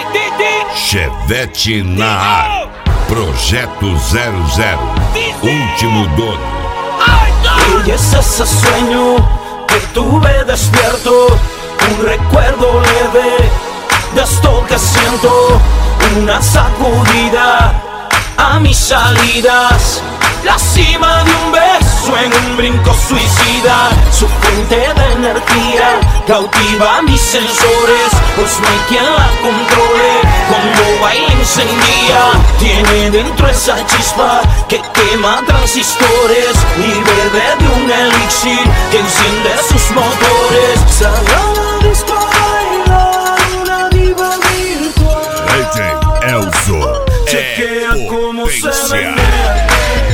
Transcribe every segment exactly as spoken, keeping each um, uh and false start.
Chevette na área. Projeto zero zero. Último dono. Y es ese sueño que tuve despierto, un recuerdo leve de esto que siento, una sacudida a mis salidas, la cima de un beso en un brinco suicida, su fuente de energía cautiva mis sensores, pues no hay quien la controle, cuando baila encendida, tiene dentro esa chispa que quema transistores y bebe de un elixir que enciende sus motores. Salió a la disco a bailar una diva virtual. D J Elzo. Chequea é cómo se potência. menea.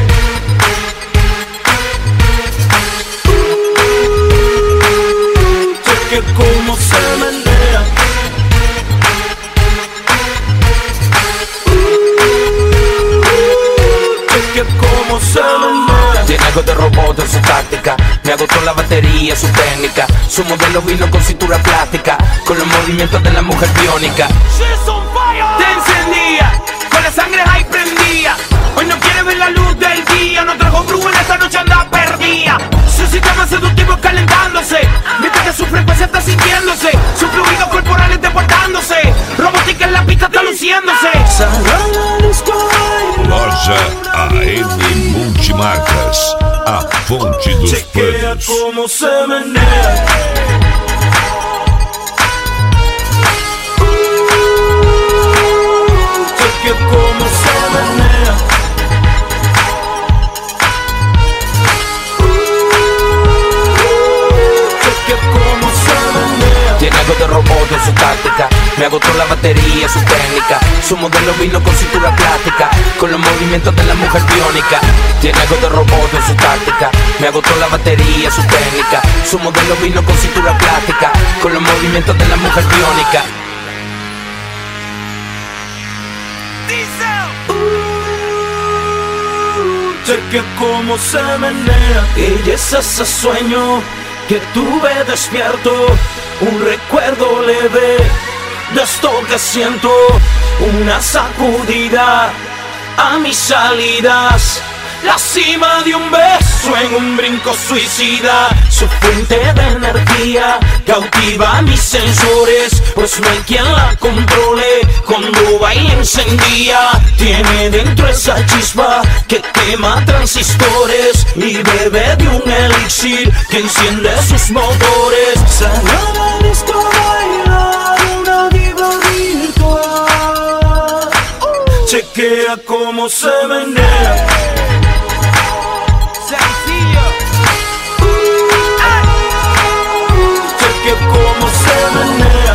Chequea cómo se menea. Chequea cómo se menea. Tiene algo de robot en su táctica, me agotó la batería, su técnica. Su modelo vino con cintura plástica, con los movimientos de la mujer biónica. Te encendía, con la sangre ahí prendía. Hoy no quiere ver la luz del día, no trajo Bruno, esta noche anda perdida. Su sistema seductivo calentándose, mientras que su frecuencia está sintiéndose, sus fluidos corporales deportándose, robótica en la pista está luciéndose. Loja A M Multimarcas, a fonte dos Chequea planos. cómo se menea. Chequea cómo se menea. Chequea cómo se menea. Tiene algo de robot en su táctica, me agotó la batería, su técnica. Su modelo vino con cintura plástica, con los movimientos de la mujer biónica. Tiene algo de robot en su táctica, me agotó la batería, su técnica. Su modelo vino con cintura plástica, con los movimientos de la mujer biónica. Chequea cómo se menea. Y es ese sueño que tuve despierto, un recuerdo leve de esto que siento, una sacudida a mis salidas, la cima de un beso en un brinco suicida, su fuente de energía cautiva mis sensores, pues no hay quien la controle, cuando baila encendía, tiene dentro esa chispa que quema transistores y bebe de un elixir que enciende sus motores. Salió a la disco a bailar una diva virtual. Chequea cómo se menea. Chequea cómo se menea.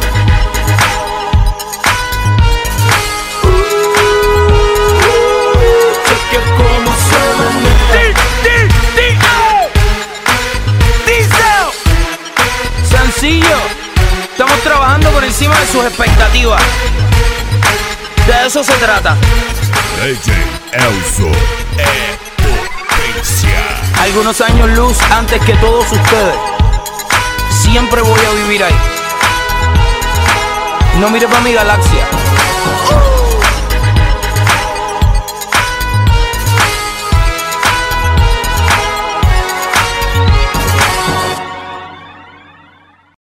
Chequea cómo se menea. Sencillo, estamos trabajando por encima de sus expectativas. De eso se trata. D J Elzo é potência. Algunos años luz antes que todos ustedes. Siempre voy a vivir ahí. No mire para mi galaxia,